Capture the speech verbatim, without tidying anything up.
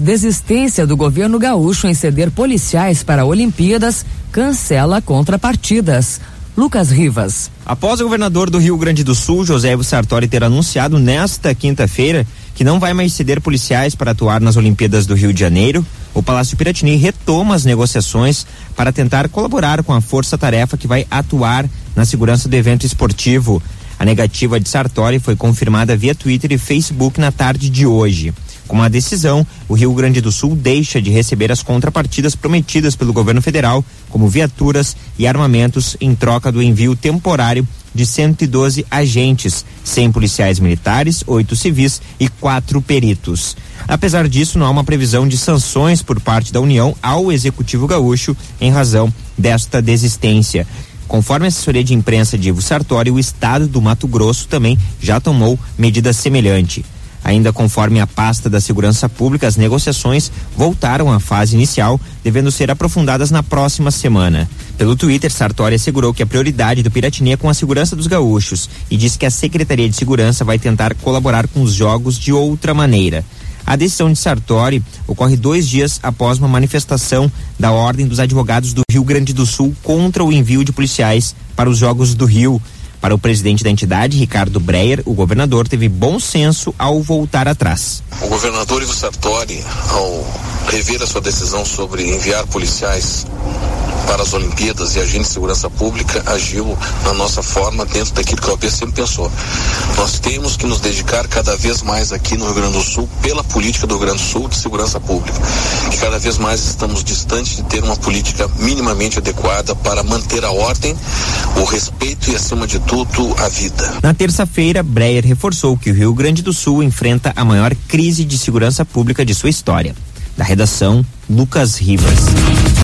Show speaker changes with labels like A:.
A: desistência do governo gaúcho em ceder policiais para Olimpíadas cancela contrapartidas. Lucas Rivas.
B: Após o governador do Rio Grande do Sul, José Ivo Sartori, ter anunciado nesta quinta-feira que não vai mais ceder policiais para atuar nas Olimpíadas do Rio de Janeiro, o Palácio Piratini retoma as negociações para tentar colaborar com a força-tarefa que vai atuar na segurança do evento esportivo. A negativa de Sartori foi confirmada via Twitter e Facebook na tarde de hoje. Com a decisão, o Rio Grande do Sul deixa de receber as contrapartidas prometidas pelo governo federal, como viaturas e armamentos, em troca do envio temporário de cento e doze agentes, cem policiais militares, oito civis e quatro peritos. Apesar disso, não há uma previsão de sanções por parte da União ao Executivo Gaúcho em razão desta desistência. Conforme a assessoria de imprensa de Ivo Sartori, o estado do Mato Grosso também já tomou medida semelhante. Ainda conforme a pasta da Segurança Pública, as negociações voltaram à fase inicial, devendo ser aprofundadas na próxima semana. Pelo Twitter, Sartori assegurou que a prioridade do Piratini é com a segurança dos gaúchos e disse que a Secretaria de Segurança vai tentar colaborar com os jogos de outra maneira. A decisão de Sartori ocorre dois dias após uma manifestação da Ordem dos Advogados do Rio Grande do Sul contra o envio de policiais para os Jogos do Rio. Para o presidente da entidade, Ricardo Breyer, o governador teve bom senso ao voltar atrás.
C: O governador Ivo Sartori, ao rever a sua decisão sobre enviar policiais para as Olimpíadas e agentes de segurança pública, agiu na nossa forma dentro daquilo que o A P sempre pensou. Nós temos que nos dedicar cada vez mais aqui no Rio Grande do Sul pela política do Rio Grande do Sul de segurança pública, que cada vez mais estamos distantes de ter uma política minimamente adequada para manter a ordem, o respeito e, acima de tudo, a vida.
B: Na terça-feira, Breyer reforçou que o Rio Grande do Sul enfrenta a maior crise de segurança pública de sua história. Da redação, Lucas Rivas.